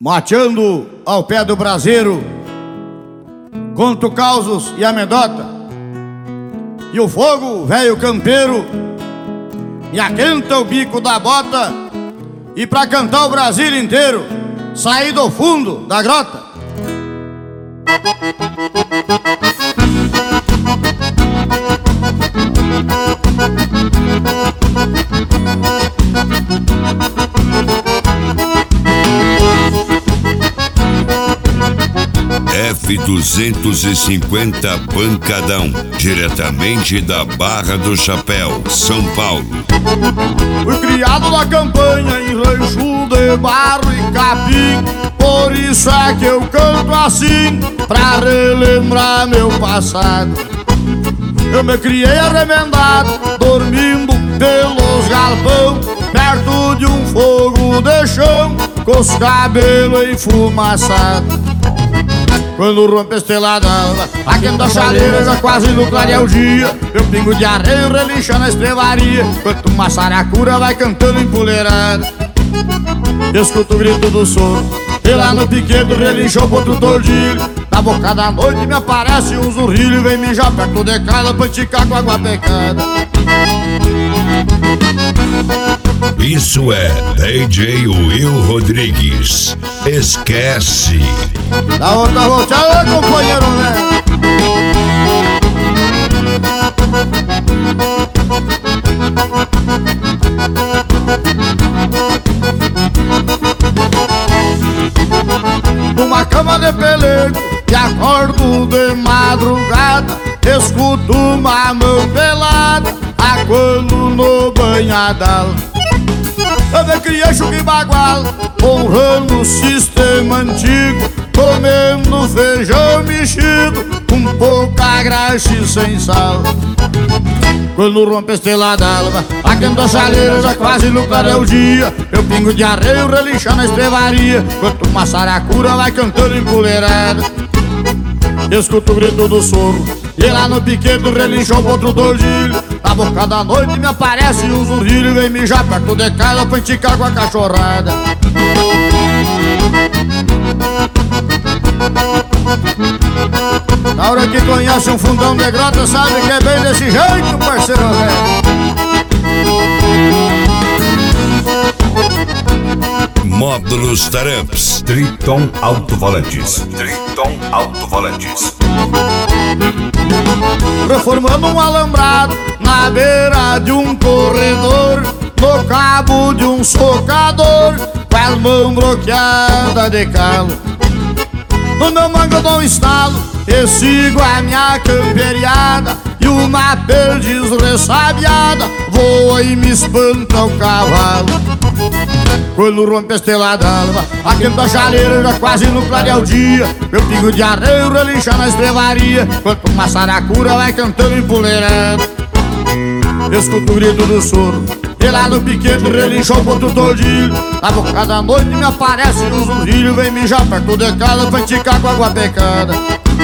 Mateando ao pé do braseiro, conto causos e amedota. E o fogo, velho campeiro, me aquenta o bico da bota. E pra cantar o Brasil inteiro, saí do fundo da grota. F-250 Pancadão, diretamente da Barra do Chapéu, São Paulo. Fui criado na campanha em rancho de barro e capim, por isso é que eu canto assim, pra relembrar meu passado. Eu me criei arremendado, dormindo pelos galpão, perto de um fogo de chão, com os cabelos enfumaçados. Quando rompe a estrelada d'alva, aquenta a chaleira, já quase no clarear o dia. Eu pingo de arreio, relincha na estrevaria, enquanto uma saracura vai cantando empoleirada. Escuto o grito do sono, e lá no piquete relinchou pro outro tordilho. Na boca da noite me aparece um zurrilho, vem mijar perto de casa pra esticar com água pecada. Isso é DJ Will Rodrigues. Esquece. Da outra volteada, companheiro, né? Numa cama de pelego e acordo de madrugada, escuto uma mão pelada aguando no banhadal. Eu me criei chuca e bagual, honrando o sistema antigo, comendo feijão mexido, com pouca graxa e sem sal. Quando rompe a estrela d'alva, aquenta a chaleira, já quase no clarear o dia. Eu pingo de arreio, relincha na estrevaria, enquanto uma saracura vai cantando empoleirada. Escuto o grito do soro, e lá no piquete relinchou pro outro tordilho. Na boca da noite me aparece um zurrilho, vem mijar perto de casa pra esticar com a cachorrada. Na hora que conhece um fundão de grota, sabe que é bem desse jeito, parceiro velho. Módulos Taramps, Triton Alto-Volantes. Triton Alto-Volantes. Reformando um alambrado na beira de um corredor, no cabo de um socador, com as mãos bloqueadas de calo. No meu mango eu dou um estalo e sigo a minha camperiada, e uma perdiz ressabiada voa e me espanta o cavalo. Quando rompe a estrela d'alva, aquenta a chaleira, já quase no clarear o dia. Eu pingo de arreio, relincha na estrevaria, enquanto uma saracura vai cantando empoleirada. Escuto o grito do soro, e lá no piquete relinchou pro outro tordilho. Na boca da noite me aparece um zurrilho, vem mijar perto de casa pra esticar com água pecada.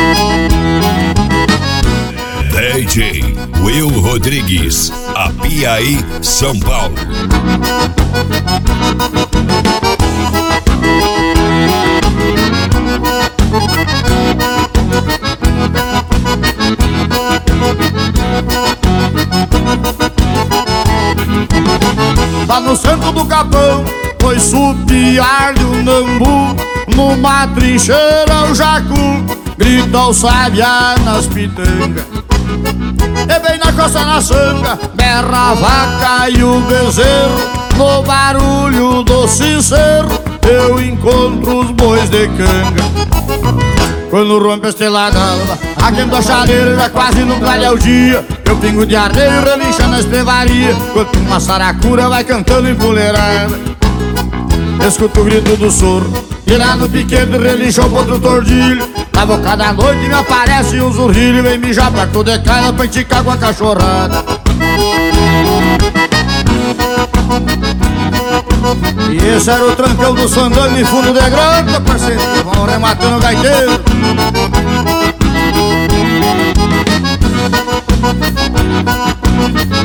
DJ Will Rodrigues, Apiaí, São Paulo. Lá no centro do capão, foi supiar de um nambu, numa trincheira o jacu grita o sabiá nas pitangas. E bem na costa na sanga, berra a vaca e o bezerro, no barulho do sincero eu encontro os bois de canga. Quando rompe a estrela d'alva, aquenta a chaleira, já quase no clarear o dia. Eu pingo de arreio, relincha na estrevaria, enquanto uma saracura vai cantando empoleirada. Escuto o grito do soro, e lá no piquete relinchou pro outro tordilho. Na boca da noite me aparece um zurrilho, vem mijar perto de casa pra esticar com a cachorrada. E esse era o trancão do Sandano em fundo de grota, parceiro, vão rematando o gaiteiro.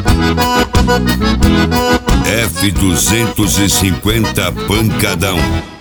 F-250 Pancadão.